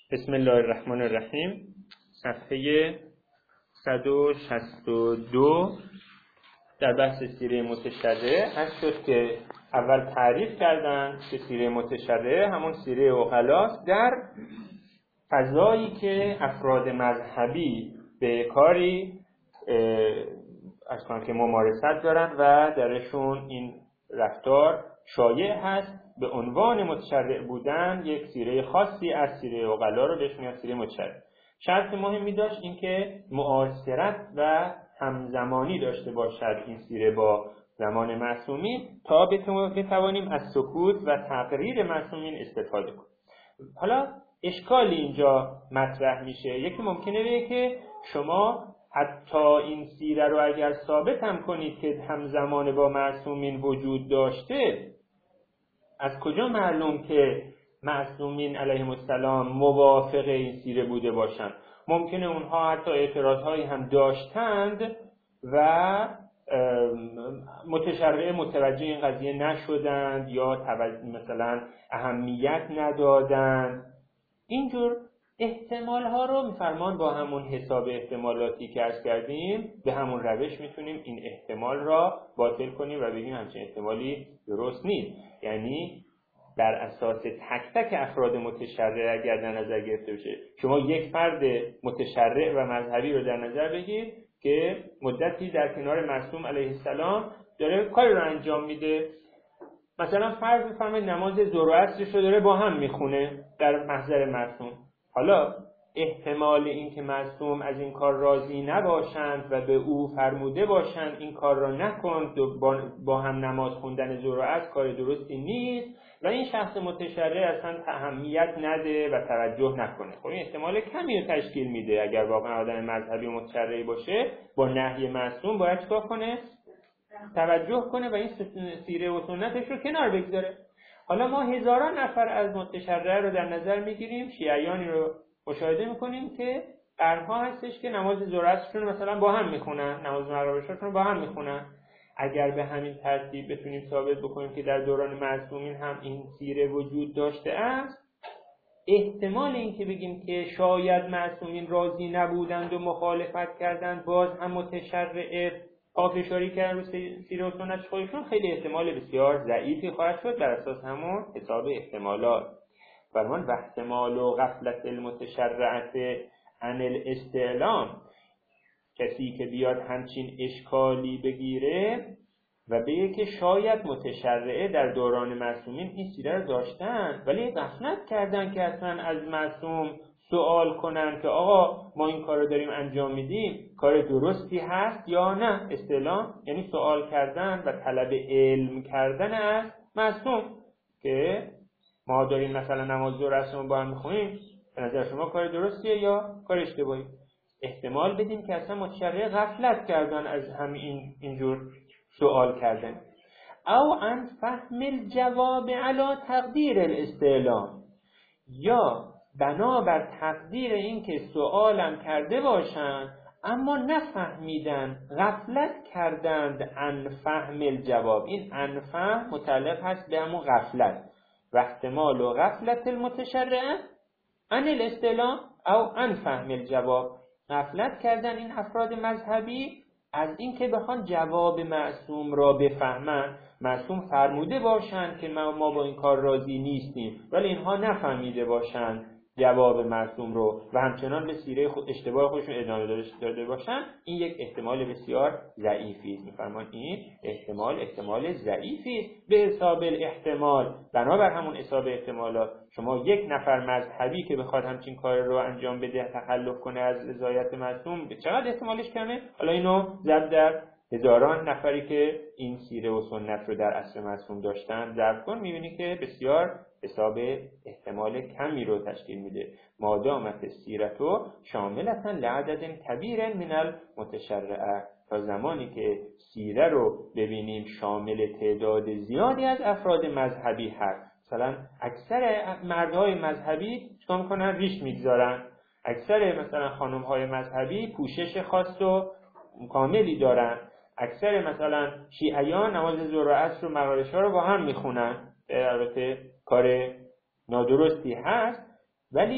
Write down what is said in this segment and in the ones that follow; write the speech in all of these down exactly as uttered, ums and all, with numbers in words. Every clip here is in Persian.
بسم الله الرحمن الرحیم. صفحه صد و شصت و دو در بحث سیره متشرع هست شد که اول تعریف کردن که سیره متشرع همون سیره عقلاست در فضایی که افراد مذهبی به کاری از کنن که ممارست دارن و درشون این رفتار شایع هست. به عنوان متشرع بودن یک سیره خاصی از سیره عقلا رو بهش میگن سیره متشرع. شرط مهمی داشت این که معاصرت و همزمانی داشته باشد این سیره با زمان معصومین تا بتوانیم از سکوت و تقریر معصومین استفاده کنیم. حالا اشکالی اینجا مطرح میشه. یکی ممکنه بگه که شما حتی این سیره رو اگر ثابت هم کنید که همزمان با معصومین وجود داشته، از کجا معلوم که معصومین علیهم السلام موافق این سیره بوده باشند؟ ممکنه اونها حتی اعتراضهایی هم داشتند و متشرع متوجه این قضیه نشدند یا مثلا اهمیت ندادند. اینجور احتمال ها رو میفرمان با همون حساب احتمالاتی که عرض کردیم به همون روش میتونیم این احتمال را باطل کنیم و بگیم همچین احتمالی درست نیست. یعنی بر اساس تک تک افراد متشرع اگر در نظر گرفته بشه، شما یک فرد متشرع و مذهبی رو در نظر بگید که مدتی در کنار معصوم علیه السلام داره کاری رو انجام میده. مثلا فرض بفرمایید نماز ظهر و عصرش رو داره با هم میخونه در محضر معصوم. حالا احتمال این که معصوم از این کار راضی نباشند و به او فرموده باشند این کار را نکن، با هم نماز خوندن ظهر و عصر کار درستی نیست و این شخص متشرع اصلا اهمیت نده و توجه نکنه. خب این احتمال کمی رو تشکیل میده. اگر واقعا آدم مذهبی و متشرعی باشه با نهی معصوم باید چیکار کنه؟ توجه کنه و این سیره و سنتش رو کنار بگذاره. حالا ما هزاران نفر از متشرع رو در نظر میگیریم، شیعیانی رو مشاهده میکنیم که قرنها هستش که نماز ظهر عصرشون مثلا با هم میخونن، نماز مغرب عشاشون با هم میخونن. اگر به همین ترتیب بتونیم ثابت بکنیم که در دوران معصومین هم این سیره وجود داشته است، احتمال این که بگیم که شاید معصومین راضی نبودند و مخالفت کردند باز هم متشرع آفشاری کردن رو سیره و سنت خودشون خیلی احتمال بسیار ضعیفی خواهد شد بر اساس همون حساب احتمالات. فرمان و احتمال و غفلت المتشرعت عن الاستعلام، کسی که بیاد همچین اشکالی بگیره و بگه که شاید متشرعه در دوران معصومین این سیره رو داشتن ولی غفلت کردن که اصلا از معصوم سوال کنن که آقا ما این کار رو داریم انجام میدیم کار درستی هست یا نه. استعلام یعنی سوال کردن و طلب علم کردن از معصوم که ما داریم مثلا نماز ظهر عصرمون با هم میخونیم، به نظر شما کار درستیه یا کار اشتباهی؟ احتمال بدیم که اصلا متشرع غفلت کردن از همین اینجور سوال کردن. او ان فهم الجواب علی تقدیر الاستعلام، یا بنابر تقدیر این که سوالم کرده باشند اما نفهمیدن، غفلت کردند عن فهم الجواب. این عن فهم متعلق هست به همون غفلت و احتمال و غفلت المتشرع عن الاستعلام او عن فهم الجواب. غفلت کردن این افراد مذهبی از این که بخوان جواب معصوم را بفهمن. معصوم فرموده باشند که ما, ما با این کار راضی نیستیم ولی اینها نفهمیده باشند جواب معصوم رو و همچنان به سیره خود اشتباه خودشون ادامه داده باشن. این یک احتمال بسیار ضعیفی است. میفرمان این احتمال احتمال ضعیفی است. به حساب الاحتمال، بنابر همون حساب احتمالات، شما یک نفر مذهبی که بخواد همچین کار رو انجام بده، تخلف کنه از رضایت معصوم، به چقدر احتمالش کمه؟ حالا اینو ضرب در هزاران نفری که این سیره و سنت رو در عصر معصوم داشتن ضرب کن، میبینی که بسیار حساب احتمال کمی رو تشکیل میده. مادامت سیرتو شاملتاً لعدد کبیر من المتشرعه، تا زمانی که سیره رو ببینیم شامل تعداد زیادی از افراد مذهبی هست. مثلا اکثر مردهای مذهبی چکار میکنن؟ ریش میگذارن. اکثر مثلا خانمهای مذهبی پوشش خاص و کاملی دارن. اکثر مثلا شیعیان نماز ظهر و عصر و مغرب رو با هم میخونن. البته کار نادرستی هست ولی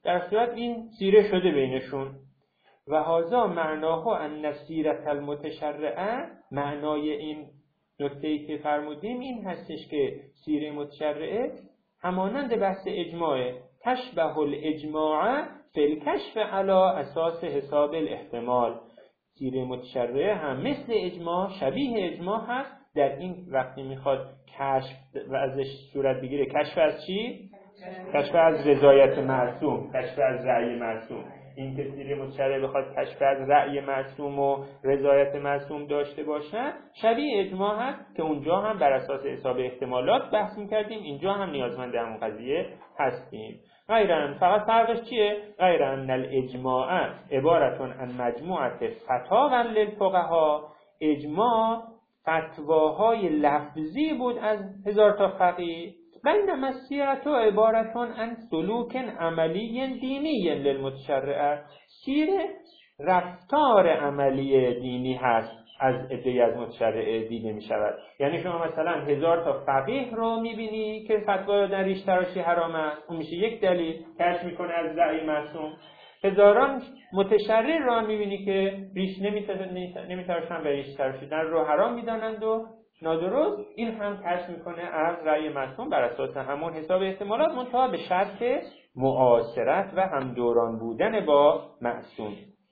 در صورت این سیره شده بینشون. و هذا معناها ان سیرت المتشرعه، معنای این نکته‌ای که فرمودیم این هستش که سیره متشرعه همانند بحث اجماعه، تشبه الاجماع فی الکشف علی اساس حساب الاحتمال. سیره متشرعه هم مثل اجماع، شبیه اجماع هست در این وقتی میخواد کشف و ازش صورت بگیره. کشف از چی؟ کشف از رضایت معصوم، کشف از رأی معصوم. این که سیره متشرعه بخواد کشف از رأی معصوم و رضایت معصوم داشته باشه، شبیه اجماع هست که اونجا هم بر اساس حساب احتمالات بحث میکردیم، اینجا هم نیازمند همون قضیه هستیم. غیرن فقط فرقش چیه؟ غیرن الاجماع عبارتون عن مجموعه فتاوی للفقها، اجماع فتواهای لفظی بود از هزار تا فقیه. بینما السیرة عبارتون عن سلوک عملی دینی للمتشرع، سیره رفتار عملی دینی هست از عده‌ای از متشرع دیده می شود. یعنی شما مثلا هزار تا فقیه رو می بینی که فتوا در ریش تراشی حرام است، اون میشه یک دلیل کشف میکنه از رأی معصوم. هزاران متشرع رو می بینی که ریش نمیتراشن به ریش تراشیدن رو حرام میدانند و نادرست، این هم کشف میکنه از رأی معصوم بر اساس همون حساب احتمالات، منتها به شرط معاصرت و هم دوران بودن با معصوم.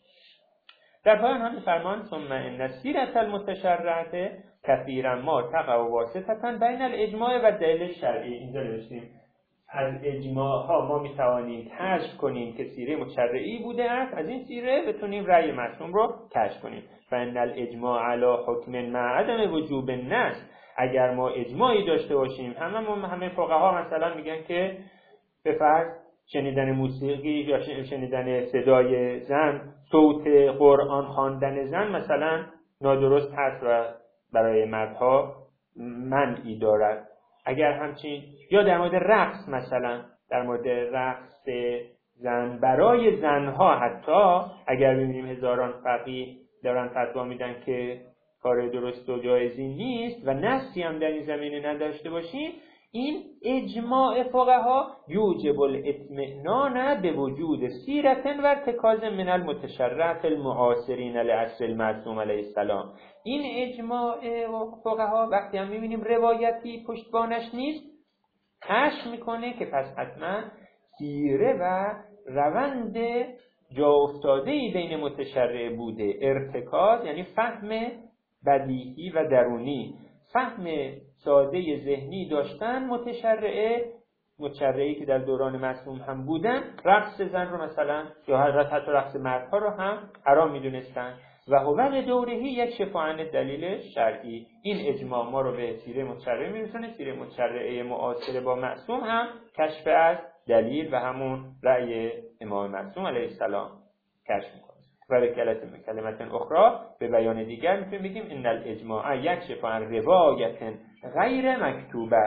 در پایان هم فرمان ثم ان سیرة المتشرعه کثیرا ما تقع واسطه بین الاجماع و دلیل شرعی. اینجا نوشتیم از اجماع ها ما میتوانیم کشف کنیم که سیره متشرعی بوده است، از این سیره بتونیم رأی معصوم رو کشف کنیم. فان الاجماع علی حکم مع عدم وجوب النص، اگر ما اجماعی داشته باشیم، همه همه فقها مثلا میگن که به فرض شنیدن موسیقی یا شنیدن صدای زن، صوت قرآن خواندن زن مثلا نادرست هست و برای مردها منعی دارد. اگر همچین یا در مورد رقص، مثلا در مورد رقص زن برای زنها حتی اگر ببینیم هزاران فقیه دارن فتوا میدن که کار درست و جایزی نیست و نصی هم در این زمینه نداشته باشیم، این اجماع فقها یوجب الاطمئنان به وجود سیرة و ارتکاز من المتشرع المعاصرین لعصر المعصوم علیه السلام. این اجماع فقها وقتی هم میبینیم روایتی پشتبانش نیست، کشف میکنه که پس حتما سیره و روند جا افتاده‌ای بین متشرع بوده. ارتکاز یعنی فهم بدیهی و درونی، فهم ساده ذهنی داشتن متشرعه متشرعی که در دوران معصوم هم بودن، رقص زن رو مثلا یا حتی رقص مردها رو هم حرام میدونستن. و هو دورهی یک شفاعن دلیل شرعی. این اجماع ما رو به سیره متشرعه میرسونه. سیره متشرعه معاصر با معصوم هم کشف از دلیل و همون رأی امام معصوم علیه السلام کشف میکنه. و به کلمت اخرى به بیان دیگر میتونیم بگیم ان الاجماع یکشف عن روایت غیر مکتوبه،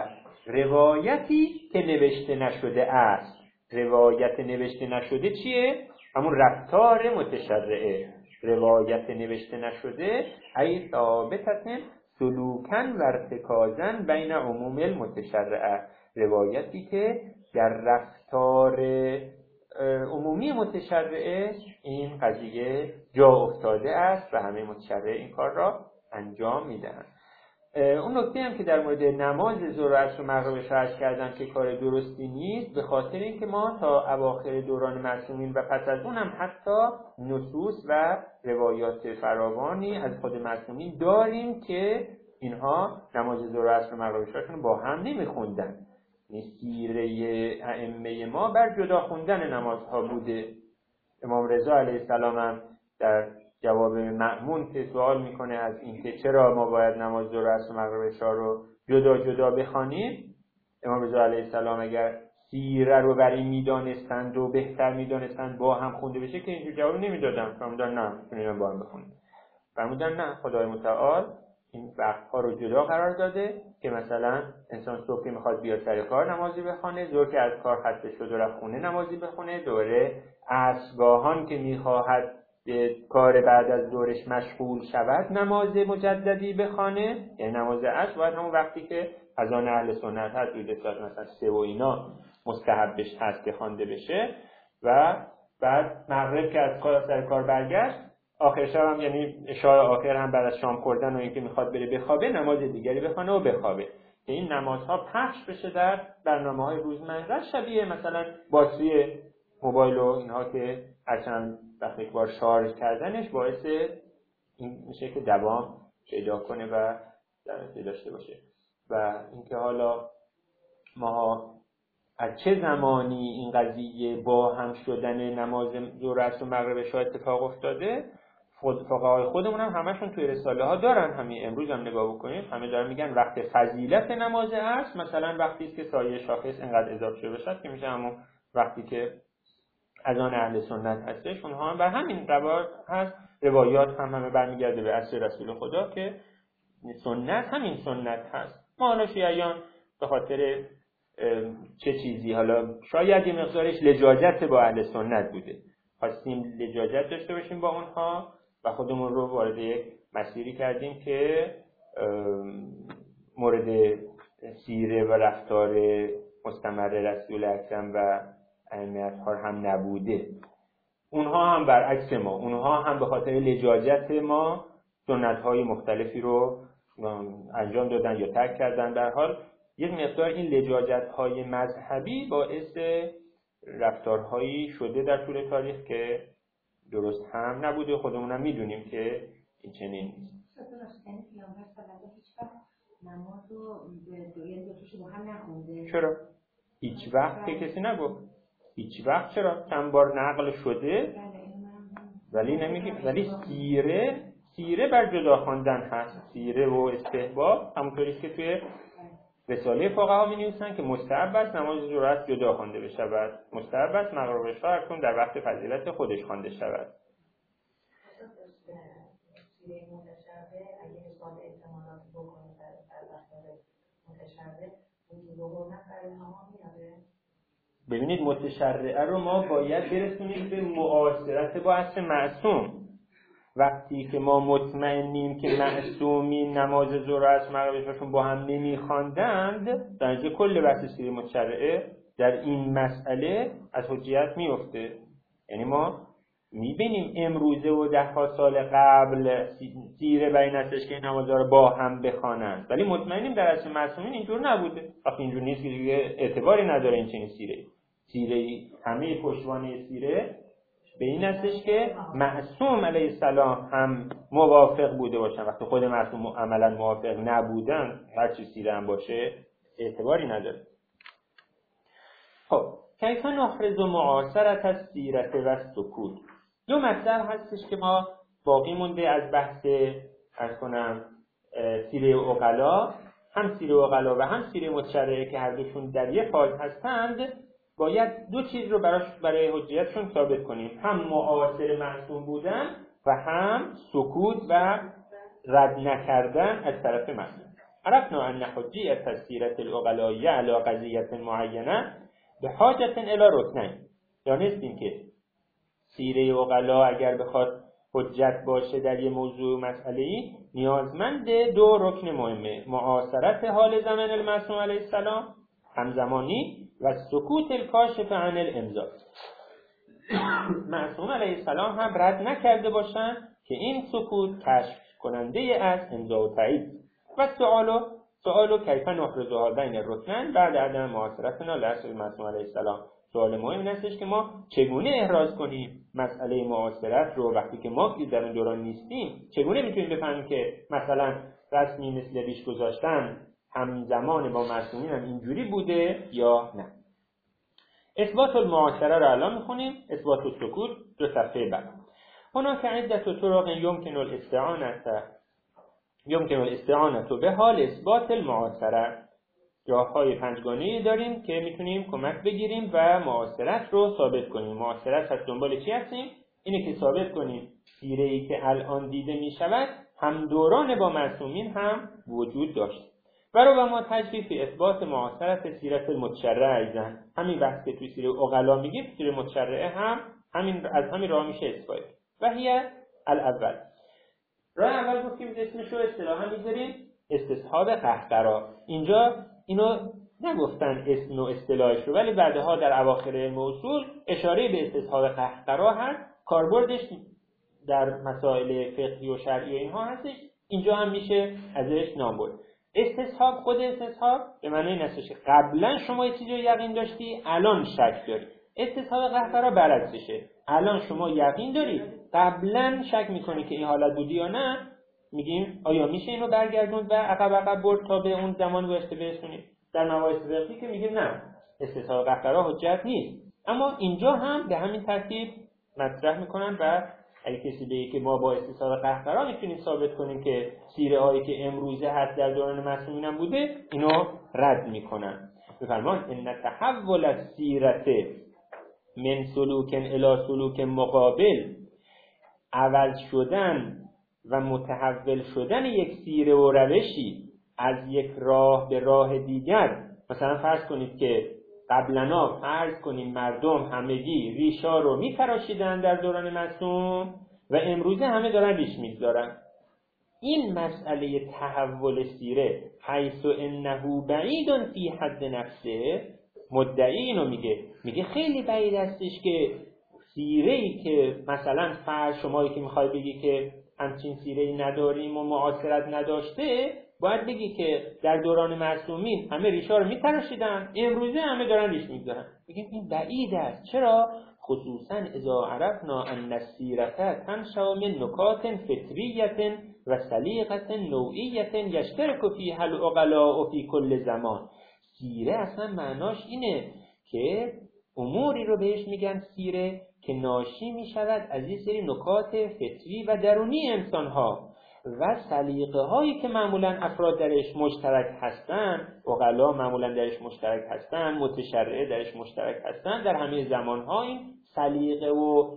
روایتی که نوشته نشده است. روایت نوشته نشده چیه؟ همون رفتار متشرعه. روایت نوشته نشده ای ثابتتن سلوکن و ارتکازن بین عموم المتشرعه، روایتی که در رفتار عمومی متشرعه این قضیه جا افتاده است و همه متشرع این کار را انجام میدن. اون نکته هم که در مورد نماز ظهر و عصر و مغرب عرض کردم که کار درستی نیست، به خاطر اینکه ما تا اواخر دوران معصومین و پس از اون هم حتی نصوص و روایات فراوانی از خود معصومین داریم که اینها نماز ظهر و عصر و مغرب عشاشون با هم نمیخوندن. سیره ائمه ما بر جدا خوندن نمازها بوده. امام رضا علیه السلام هم در جواب مأمون که سوال میکنه از اینکه چرا ما باید نماز ظهر و عصر و مغرب عشا رو جدا جدا بخوانیم، امام رضا علیه السلام اگر سیره رو برای میدانستند و بهتر میدانستند با هم خونده بشه که اینجور جواب نمیدادن. فرمودن نه میتونیم با هم بخونیم. فرمودن نه، خدای متعال این وقتها رو جدا قرار داده که مثلا انسان صبح که میخواد بیاد سر کار نمازی بخونه، ظهر که از کار خسته شد و رفت خونه نمازی بخونه، دوره عصرگاهان که میخواهد کار بعد از ظهرش مشغول شود نماز مجددی بخونه، یعنی نماز عصر باید همون وقتی که اذان اهل سنت هست حدود ساعت مثلا سه و اینا مستحبش هست که خوانده بشه. و بعد مغرب که از کار سر کار برگشت، آخر شب هم یعنی شاه آخر هم بعد از شام خوردن و اینکه میخواد بره بخوابه نماز دیگری بخونه و بخوابه. که این نمازها پخش بشه در برنامه‌های روزمره، شبیه مثلا باتری موبایل و اینها که هر چند وقت یک بار شارژ کردنش باعث این میشه که دوام پیدا کنه و درجه داشته باشه. و اینکه حالا ما از چه زمانی این قضیه با هم شدن نماز ظهر و مغرب عشا اتفاق افتاده، خود فقهای خودمون هم همشون توی رساله ها دارن، همین امروز هم نگاه بکنیم همه دارن میگن وقت فضیلت نماز عصر مثلا وقتی است که سایه شاخص اینقدر اضافه شده بشه که میشه همون وقتی که اذان اهل سنت هستش. اونها هم بر همین روایات هست، روایات هم همه برمیگرده به اصل رسول خدا که سنت همین سنت هست. ما حالا شیعیان به خاطر چه چیزی، حالا شاید یه مقدارش لجاجت با اهل سنت بوده، خواستیم لجاجت داشته باشیم با اونها و خودمون رو وارد یک مسیری کردیم که مورد سیره و رفتار مستمر رسول اکرم و ائمه اطهار هم نبوده. اونها هم برعکس ما، اونها هم به خاطر لجاجت ما سنت‌های مختلفی رو انجام دادن یا ترک کردن. در حال یک مقدار این لجاجت‌های مذهبی باعث رفتارهایی شده در طول تاریخ که درست هم نبوده، خودمون هم میدونیم که این چنین نیست. چرا؟ هیچ وقت که کسی نگفت. هیچ وقت چرا؟ چند بار نقل شده ولی نمیگیم. ولی سیره سیره بر جدا خواندن هست، سیره و استحباب، همونطوری که توی رساله فقها می نویسن که مستحب است نماز ظهر جدا خوانده بشود، مستحب است مغرب عشا هر کدوم در وقت فضیلت خودش خوانده شود. سیره متشابه اگه حساب احتمالات بکنه در وقت متشابه وجود ظهور نفر تمام میاره. ببینید متشرعه رو ما باید برسونیم به معاصرت با اصل معصوم. وقتی که ما مطمئنیم که معصومین نماز ظهر و عصر مغرب عشاشون با هم نمیخواندند، در نتیجه کل بحث سیره متشرعه در این مسئله از حجیت میفته. یعنی ما میبینیم امروزه و ده ها سال قبل سیره بر این هستش که این نمازها رو با هم بخوانند، ولی مطمئنیم در اصل معصومین اینجور نبوده. وقتی اینجور نیست که دیگه اعتباری نداره این چنین سیره. سیره همه پشتوانه سیره به این هستش که معصوم علیه السلام هم موافق بوده باشن. وقتی خود معصوم عملا موافق نبودن، هر چی سیره هم باشه اعتباری نداره. خب کیف نحرز معاصرت السیرة و السکوت. دو مطلب هستش که ما باقی مونده از بحث از کنم سیره عقلا، هم سیره عقلا و هم سیره متشرعه که هر دوشون در یک فاز هستند. باید دو چیز رو براش برای حجیتشون ثابت کنیم، هم معاصر معصوم بودن و هم سکوت و رد نکردن از طرف معصوم. عرفنا ان حجیت السیرة العقلائیه علی قضیه معینه به حاجت الی رکنین. دانستیم که سیره عقلا اگر بخواد حجت باشه در یه موضوع مسئله‌ای نیازمند دو رکن مهمه: معاصرت حال زمان المعصوم علیه السلام همزمانی و سکوت الکاشف عن الامضا. معصوم علیه السلام هم رد نکرده باشن که این سکوت کشف کننده از امضا و تایید. و سوالو سوالو کیف نحرزها بین الرکنین بعد عدم معاصرتنا لرسول معصوم علیه السلام. سوال مهم این هستش که ما چگونه احراز کنیم مسئله معاصرت رو وقتی که ما در اون دوران نیستیم. چگونه میتونیم بفهمیم که مثلا رسمی مثل ریش گذاشتن همزمان با معصومین هم اینجوری بوده یا نه. اثبات المعاصره رو الان میخونیم، اثبات السکوت دو صفحه بعد. هناك عدة طرق يمكن الاستعانة يمكن الاستعانة به حال اثبات المعاصره. راههای پنجگانه‌ای داریم که میتونیم کمک بگیریم و معاصرت رو ثابت کنیم. معاصرت پس دنبال چی هستیم؟ اینه که ثابت کنیم سیره‌ای که الان دیده میشود هم دوران با معصومین هم وجود داشت. برای ما تجریف اثبات معاصرت سیرت المتشرعه ایزن، همین بحث که توی سیره عقلا میگیم سیره متشرعه هم همین از همین راه میشه اثبات. و هی الاول، راه اول گفتیم اسمش رو اصطلاحا میذاریم استصحاب قهقرا. اینجا اینو نگفتن اسم و اصطلاحش رو، ولی بعدها در اواخر علم اصول اشاره به استصحاب قهقرا هست، کاربردش در مسائل فقهی و شرعی اینها هستش، اینجا هم میشه ازش نام برد. استصحاب، خود استصحاب به معنی نسوشه قبلا شما یه چیزی رو یقین داشتی الان شک داری. استصحاب قهقرا برعکسشه، الان شما یقین داری قبلا شک میکنی که این حالت بودی یا نه، میگیم آیا میشه اینو برگردوند و عقب عقب برد تا به اون زمان گذشته برسونید. در مباحث فقهی که میگیم نه، استصحاب قهقرا حجت نیست، اما اینجا هم به همین ترتیب مطرح میکنن و اگه کسی بگه که ما با استصحاب قهقرا میتونیم ثابت کنیم که سیره هایی که امروزه هست در دوران معصومین هم بوده، اینو رد میکنن. بفرمان ان تحول السیرت من سلوک الی سلوک مقابل، عوض شدن و متحول شدن یک سیره و روشی از یک راه به راه دیگر. مثلا فرض کنید که قبلنا فرض کنیم مردم همگی ریشا رو میتراشیدن در دوران معصوم و امروزه همه دارن ریش میگذارن. این مسئله تحول سیره حیث انه بعید فی حد نفسه، مدعی اینو میگه، میگه خیلی بعید هستش که سیره‌ای که مثلا فرض شمایی که میخوای بگی که همچین سیره‌ای نداریم و معاصرت نداشته، باید بگی که در دوران معصومین همه ریشا رو میتراشیدن، امروزه همه دارن ریش میگذارن. میگه این بعید است. چرا؟ خصوصا اذا عرفنا ان السیرة تنشأ من نکات فطریة و سلیقة نوعیة یشترک فیها العقلاء فی کل زمان. سیره اصلا معناش اینه که اموری رو بهش میگن سیره که ناشی میشود از این سری نکات فطری و درونی انسانها و سلیقه هایی که معمولا افراد درش مشترک هستن، عقلا معمولا درش مشترک هستن، متشرعه درش مشترک هستن، در همه زمانها این سلیقه و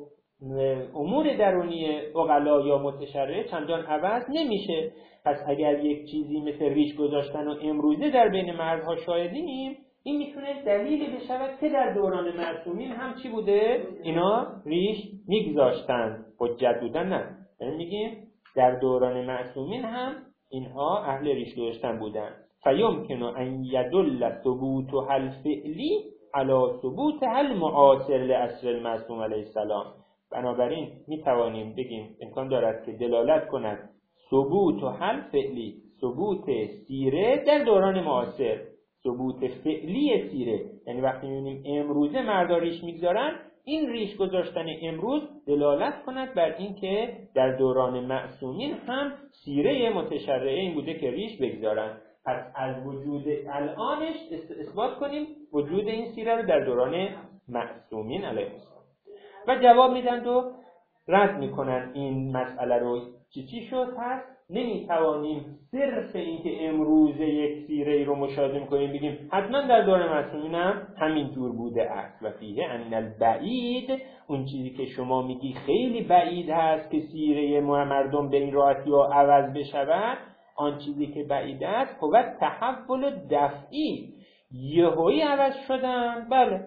امور درونی عقلا یا متشرعه چندان عوض نمیشه. پس اگر یک چیزی مثل ریش گذاشتن و امروزه در بین مردها شاهدیم، این میتونه دلیلی بشود که در دوران معصومین هم چی بوده؟ اینا ریش میگذاشتن، حجت بودن نه. یعنی میگیم در دوران معصومین هم اینها اهل ریش گذاشتن بودن. فیمکن ان یدل ثبوتها الفعلی علی ثبوتها المعاصر لعصر المعصوم علیه السلام. بنابراین میتوانیم بگیم امکان دارد که دلالت کند ثبوتها الفعلی، ثبوت سیره در دوران معاصر، ثبوت فعلی سیره، یعنی وقتی میبینیم امروزه مردا ریش میگذارن، این ریش گذاشتن امروز دلالت کند بر این که در دوران معصومین هم سیره متشرعه این بوده که ریش بگذارن. پس از وجود الانش اثبات کنیم وجود این سیره رو در دوران معصومین علیه السلام. و جواب میدن و رد میکنن این مسئله رو. چی چی شد؟ پس نمیتوانیم صرف این که امروز یک سیره رو مشاهده میکنیم بگیم حتما در دوران معصومین هم همین جور بوده است. و فیه ان البعید، اون چیزی که شما میگی خیلی بعید هست که سیره مردم به این راحتی ها عوض بشود، آن چیزی که بعید است هو تحول دفعی، یهویی عوض شدن. بله،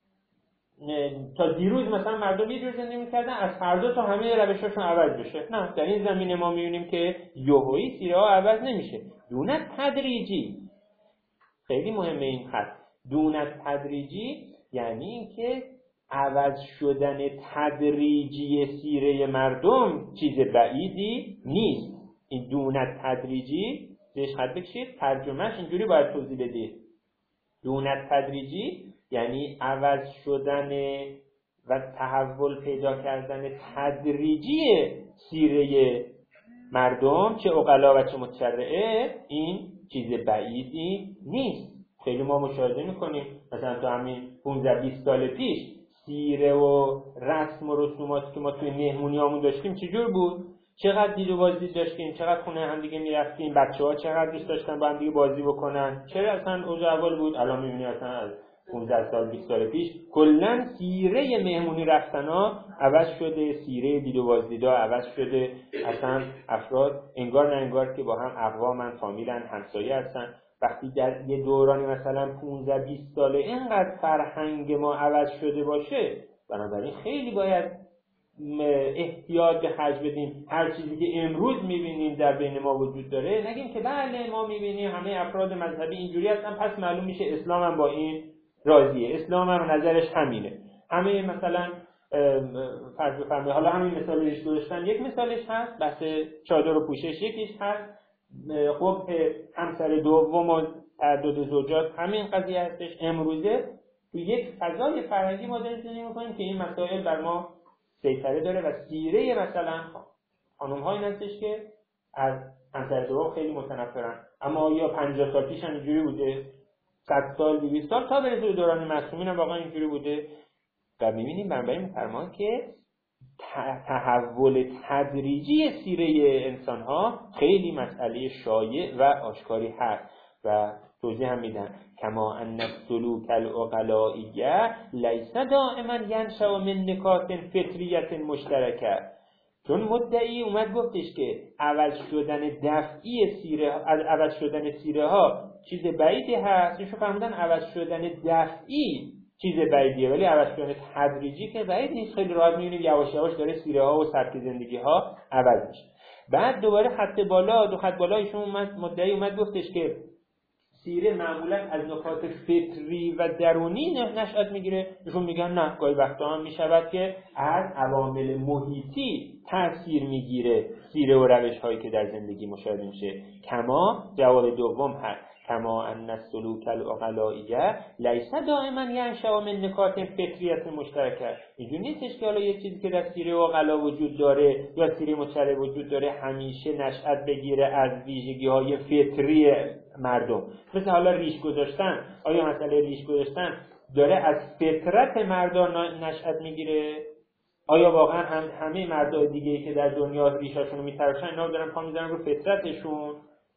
تا دیروز مثلا مردم یه جور زندگی می‌کردن، از فردا تا همه روشاشون عوض بشه. نه، در این زمینه ما می‌بینیم که یهویی سیره ها عوض نمیشه. دون تدریجی، خیلی مهمه این خط، دون تدریجی یعنی اینکه عوض شدن تدریجی سیره مردم چیز بعیدی نیست. این دون تدریجی بهش خط بکشید، ترجمهش اینجوری باید توضیح بدید. دون تدریجی یعنی عوض شدن و تحول پیدا کردن تدریجی سیره مردم، چه عقلا و چه متشرعه، این چیز بعیدی نیست. خیلی ما مشاهده میکنیم مثلا تو همین پانزده بیست سال پیش سیره و رسم و رسوماتی که ما توی مهمونیامون داشتیم چجور بود؟ چقدر دید و بازدید داشتیم، چقدر خونه هم دیگه میرفتیم، بچه‌ها چقدر دوست داشتن با هم دیگه بازی بکنن، چرا اصلا اوج اول بود. الان می‌بینی اصلا از پانزده سال بیست سال پیش کلاً سیره مهمونی رفتنا عوض شده، سیره دید و بازدیدا عوض شده. اصلا افراد انگار نه انگار که با هم اقوامن، فامیلن، همسایه هستن. وقتی در یه دورانی مثلا پانزده بیست ساله اینقدر فرهنگ ما عوض شده باشه، بنابراین خیلی باید احتیاط به خرج بدیم هر چیزی که امروز می‌بینیم در بین ما وجود داره، نگیم که بله ما می‌بینیم همه افراد مذهبی اینجوری هستن پس معلوم میشه اسلام هم با این راضیه، اسلام هم نظرش همینه. همه مثلا فرض بفرمایید حالا همین مثال ریش گذاشتن یک مثالش هست، بحث چادر و پوشش یکیش هست، قبح همسر دوم و تعدد زوجات همین قضیه هستش. امروزه تو یک فضای فرهنگی ما داریم زندگی می‌کنیم که این مسائل بر ما سیطره داره و سیره مثلا خانم‌هایی هستش که از همسر دوم خیلی متنفرن، اما یا پنجاه سال پیش هم اینجوری بوده، صد سال دویست سال تا برسه به دوران معصومین هم واقعا اینجوری بوده. و می‌بینیم بنابراین می‌فرمان که تحول تدریجی سیره انسان‌ها خیلی مسئله شایع و آشکاری هست و توضیح هم میدن کما ان السلوک العقلائیه لیس دائما ینشأ من نکات فطریت مشترکه. چون مدعی اومد گفتش که عوض شدن دفعی سیره از عوض شدن سیره ها چیز بعیدی هست، ایشون فهمیدن عوض شدن دفعی چیز بعیدیه ولی عوض شدن تدریجی که بعید نیست. خیلی راحت می‌بینیم یواش یواش داره سیره ها و سبک زندگی ها عوض میشه. بعد دوباره خط بالا دو خط بالا ایشون اومد مدعی اومد گفتش که سیره معمولا از نکات فطری و درونی نشأت میگیره. ایشون میگن نه، گاهی وقتا هم میشود که از عوامل محیطی تاثیر میگیره سیره و روش هایی که در زندگی مشاهده میشه. کما جواب دوم هست کما ان السلوک العقلائیه لیس دائما ینشأ من نکات فطریت مشترکه. اینجوری نیستش که حالا یه چیزی که در سیره عقلا وجود داره یا سیره مشترک وجود داره همیشه نشأت بگیره از ویژگی‌های فطری مردم. مثل حالا ریش گذاشتن، آیا مسئله ریش گذاشتن داره از فطرت مردان نشأت میگیره؟ آیا واقعا هم همه مردای دیگه‌ای که در دنیا ریشاشون رو میتراشن اینا دارن پا میذارن رو فطرتشون؟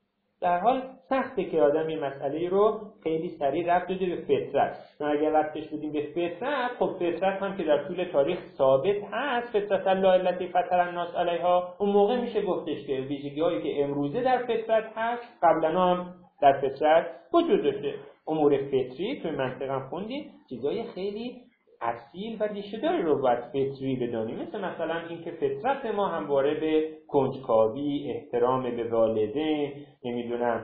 در حال سخته که آدم این مسئله رو خیلی سریع ربط بده به فطرت. ما اگر ربطش بدیم به فطرت، خب فطرت هم که در طول تاریخ ثابت هست، فطرت الله التي فطر الناس علیها، اون موقع میشه گفتش که ویژگی‌هایی که امروزه در فطرت هست قبلا هم در فطرت وجود داشته. امور فطری توی منطقه هم خوندیم چیزای خیلی اصیل و ریشه‌داری رو باید فطری بدانیم، مثل مثلا اینکه فطرت ما همواره به کنجکاوی، احترام به والدین، نمیدونم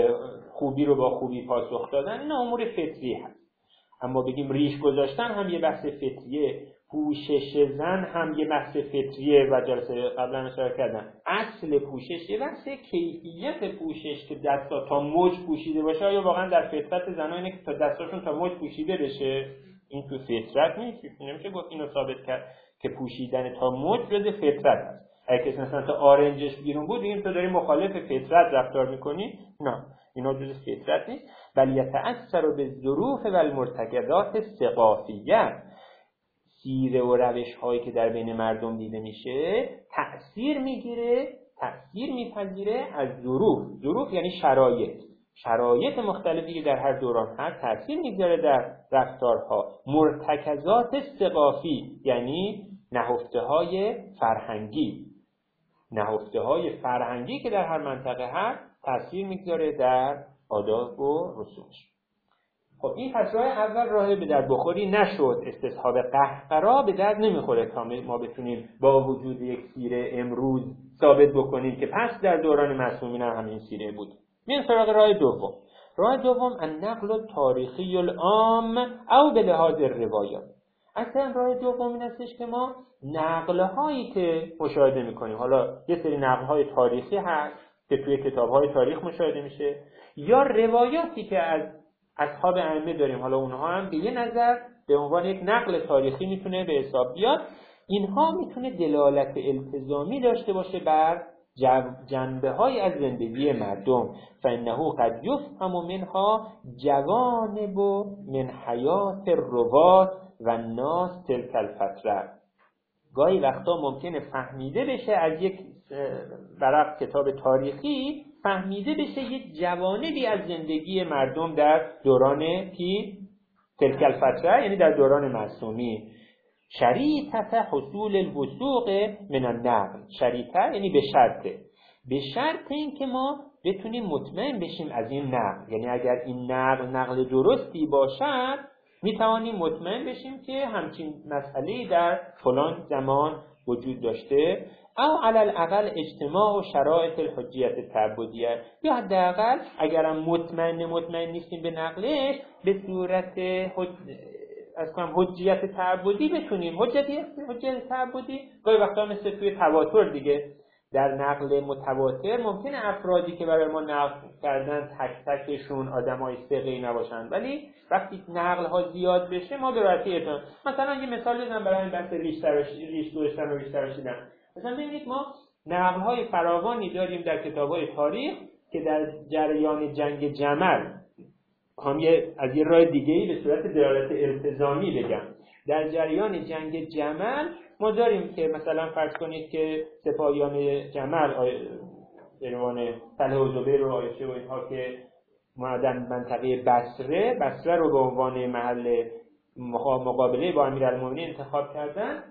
خوبی رو با خوبی پاسخ دادن، این امور فطری هست. اما بگیم ریش گذاشتن هم یه بحث فطریه، پوشش زن هم یه بحث فطریه و جلسه قبلا اشاره کردم اصل پوشش یه بحث کیفیت پوشش که دستا تا موج پوشیده باشه. آیا واقعا در فطرت زن‌ها اینه که تا دستاشون تا موج پوشیده بشه؟ این تو فطرت نیست. نمیشه گفت اینو ثابت کرد که پوشیدن تا موج جز فطرت است. اگه کسی مثلا تا آرنجش بیرون بود این تو داری مخالف فطرت رفتار میکنی؟ نه، اینا جز فطرت نیست. ولی یتأثر بالظروف و المرتکزات الثقافیه. سیره و روش هایی که در بین مردم دیده میشه تأثیر میگیره، تأثیر میپذیره از ظروف. ظروف یعنی شرایط. شرایط مختلفی که در هر دوران هست تأثیر میگذاره در رفتارها. مرتکزات ثقافی یعنی نهفته های فرهنگی. نهفته های فرهنگی که در هر منطقه هست تأثیر میگذاره در آداب و رسومش. خب این پس راه اول راه به درد بخوری نشد. استصحاب قهقرا به درد نمیخوره تا ما بتونیم با وجود یک سیره امروز ثابت بکنیم که پس در دوران معصومین هم همین سیره بود. میریم سراغ راه دوم. راه دوم النقل تاریخی العام او به لحاظ روایات. اصلا راه دوم این هستش که ما نقل‌هایی که مشاهده میکنیم، حالا یه سری نقل‌های تاریخی هست که توی کتاب‌های تاریخ مشاهده میشه یا روایاتی که از اصحاب ائمه داریم، حالا اونها هم به یه نظر به عنوان یک نقل تاریخی میتونه به حساب بیاد. اینها میتونه دلالت التزامی داشته باشه بر جنبه‌های از زندگی مردم. فانه قد یفهم منها جوانب من حیات الروات و الناس تلک الفتره. گاهی وقتا ممکنه فهمیده بشه از یک ورق کتاب تاریخی، فهمیده بشه یک جوانبی از زندگی مردم در دوران کی؟ تلک الفتره، یعنی در دوران معصومی. شریطه حصول الوثوق من النقل. شریطه یعنی به شرطه، به شرط این که ما بتونیم مطمئن بشیم از این نقل. یعنی اگر این نقل نقل درستی باشد میتوانیم مطمئن بشیم که همچین مسئله‌ای در فلان زمان وجود داشته، او علی الاقل اجتماع و شرایط الحجیت تعبدیه، یا حداقل اگرم مطمئن مطمئن نیستیم به نقلش، به صورت حج... از کنم حجیت تعبدی بتونیم. حجیت حجیت تعبدی گاهی وقتا مثل توی تواتر دیگه، در نقل متواتر ممکنه افرادی که برای ما نقل کردن تک تکشون آدمای ثقه‌ای نباشن، ولی وقتی نقل ها زیاد بشه ما به راحتی اعتماد. مثلا یه مثال بزنم برای این بحث ریش تراشی ریش گذاشتن و ریش تراشیدن. مثلا ببینید ما نقل های فراوانی داریم در کتاب‌های تاریخ که در جریان جنگ جمل، هم یه از یه راه دیگه‌ای به صورت دلالت التزامی بگم، در جریان جنگ جمل ما داریم که مثلا فرض کنید که سپاهیان جمل به عنوان طلحه و زبیر و عایشه و اینها که اومدن منطقه بصره بصره رو به عنوان محل مقابله با امیرالمومنین انتخاب کردن.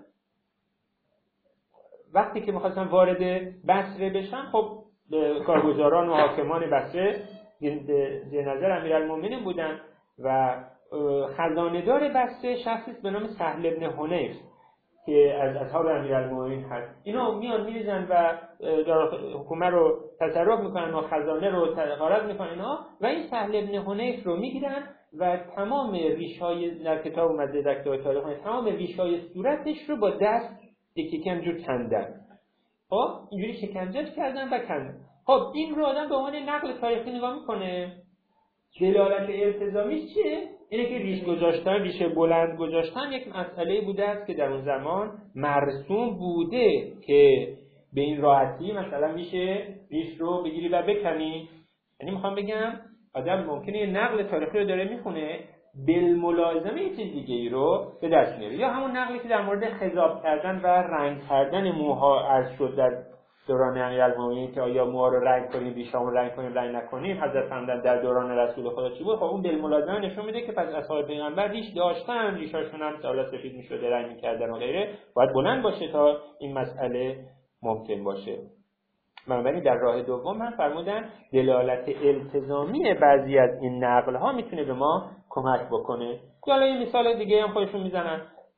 وقتی که می‌خواستن وارد بصره بشن، خب کارگزاران و حاکمان بصره در نظر امیرالمومنین بودن و خزانه‌دار بصره شخصی به نام سهل ابن حنیف که از اصحاب امیرالمومنین هست. اینا میان میریزن و حکومت رو تصرف میکنن و خزانه رو غارت میکنن اینا، و این سهل ابن حنیف رو میگیرن و تمام ریش‌های در کتاب اومده در کتاب تاریخ تمام ریش‌های صورتش رو با دست یکی یکی همجور کندن. خب اینجوری شکنجهش کردن و کندن. خب این رو آدم به عنوان نقل تاریخی نگاه میکنه، دلالت التزامیش چیه؟ اینه که ریش گذاشتن، ریش بلند گذاشتن یک مسئله بوده است که در اون زمان مرسوم بوده که به این راحتی مثلا میشه ریش رو بگیری و بکنی. یعنی میخوام بگم آدم ممکنه یه نقل تاریخی رو داره میخونه، بالملازمه یه چیز دیگه ای رو به دست میاره. یا همون نقلی که در مورد خضاب کردن و رنگ کردن موها عرض شد در دوران امیرالمومنین که آیا موها رو رنگ کنیم، ریشامو رنگ کنیم، رنگ نکنیم، حضرت فرمودن در دوران رسول خدا چی بود. خب اون بالملازمه نشون میده که پس اصحاب پیغمبر ریش داشتن، ریشاشون هم سالا سفید میشده، رنگ میکردن و غیره، باید بلند باشه تا این مسئله ممکن باشه. بنابراین در راه دوم هم فرمودن دلالت التزامی بعضی از این نقل ها میتونه به ما کمک بکنه. حالا یه مثال دیگه هم خودشون میزنن،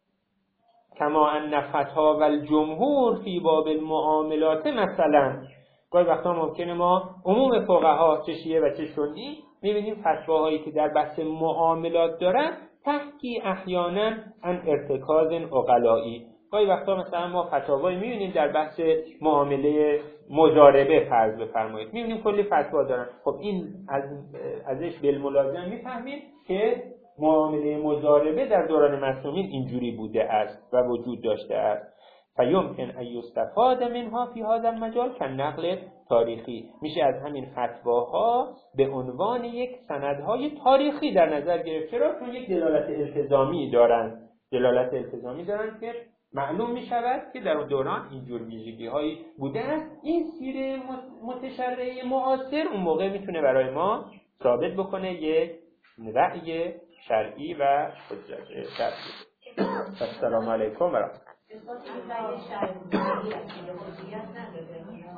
کما ان فتاوی الجمهور فی باب المعاملات مثلا. گاهی وقتا ممکنه ما عموم فقها چه شیعه و چه سنی میبینیم فتواهایی که در بحث معاملات دارن تحکی احیانا عن ارتکاز عقلائی. گاهی وقتا مثلا ما فتاوایی میبینیم در بحث معامله مضاربه فرض بفرمایید، میبینیم کلی فتوا دارن. خب این از ازش بالملازم میفهمیم که معامله مضاربه در دوران معصومین اینجوری بوده است و وجود داشته است. فیمکن ان یستفاد منها فی هذا المجال کالنقل تاریخی. میشه از همین فتواها به عنوان یک سندهای تاریخی در نظر گرفت. چرا؟ چون یک دلالت التزامی دارن. دلالت التزامی دارن که معلوم می شود که در اون دوران اینجور ویژگی هایی بوده است. این سیر متشرعه معاصر اون موقع میتونه برای ما ثابت بکنه یک رأی شرعی و حجت شرعی. السلام علیکم و رحمت الله.